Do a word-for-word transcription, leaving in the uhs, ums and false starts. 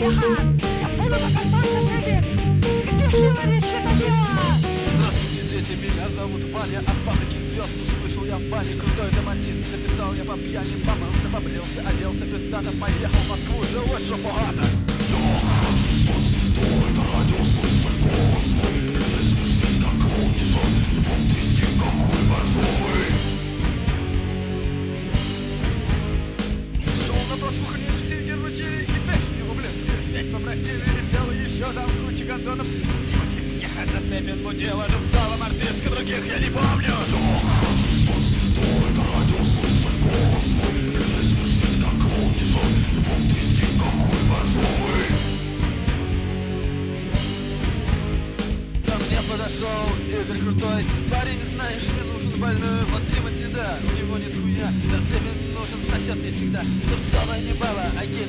Тихон! Автобус остановится среди! Где сила решит это дело? Здравствуйте, дети, меня зовут Ваня. От фабрики звезд услышал я в бане. Крутой доматист записал я по пьяни. Помылся, побрился, оделся пиздато. Поехал в Москву, жилось же богато. Шел на прошлых нефти, ручей и песню, блин, петь попросили. Пел еще там куча гондонов. Тимати, ехать зацепен, но дело же в целом артистка, других я не помню. Ко мне подошел Игорь Крутой. Парень, знаешь, мне нужен больной. Вот Тимати, да, у него нет хуя. Зацепен нужен, сосет мне всегда. Дубцовая не баба, а гель